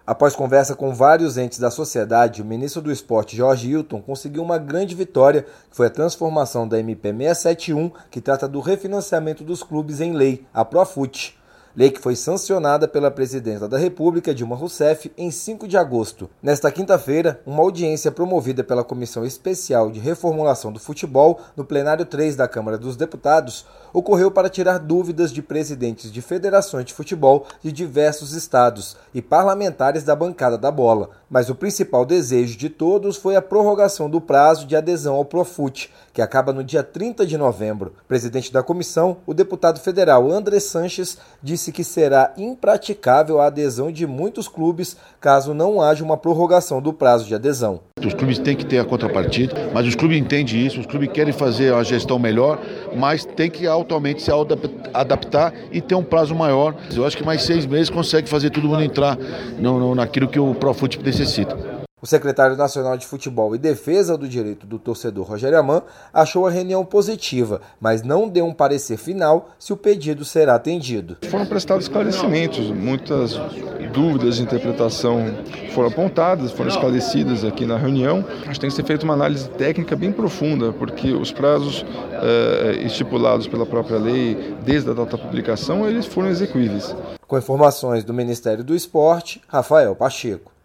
Após conversa com vários entes da sociedade, o ministro do Esporte, Jorge Hilton, conseguiu uma grande vitória, que foi a transformação da MP 671, que trata do refinanciamento dos clubes em lei, a Profut. Lei que foi sancionada pela presidenta da República, Dilma Rousseff, em 5 de agosto. Nesta quinta-feira, uma audiência promovida pela Comissão Especial de Reformulação do Futebol, no plenário 3 da Câmara dos Deputados, ocorreu para tirar dúvidas de presidentes de federações de futebol de diversos estados e parlamentares da bancada da bola. Mas o principal desejo de todos foi a prorrogação do prazo de adesão ao Profut, que acaba no dia 30 de novembro. O presidente da comissão, o deputado federal André Sanches, disse que será impraticável a adesão de muitos clubes caso não haja uma prorrogação do prazo de adesão. Os clubes têm que ter a contrapartida, mas os clubes entendem isso, os clubes querem fazer uma gestão melhor, mas tem que atualmente se adaptar e ter um prazo maior. Eu acho que mais 6 meses consegue fazer todo mundo entrar naquilo que o Profut necessita. O secretário nacional de Futebol e Defesa do Direito do Torcedor, Rogério Aman, achou a reunião positiva, mas não deu um parecer final se o pedido será atendido. Foram prestados esclarecimentos, muitas dúvidas de interpretação foram apontadas, foram esclarecidas aqui na reunião. Acho que tem que ser feita uma análise técnica bem profunda, porque os prazos estipulados pela própria lei, desde a data da publicação, eles foram execuíveis. Com informações do Ministério do Esporte, Rafael Pacheco.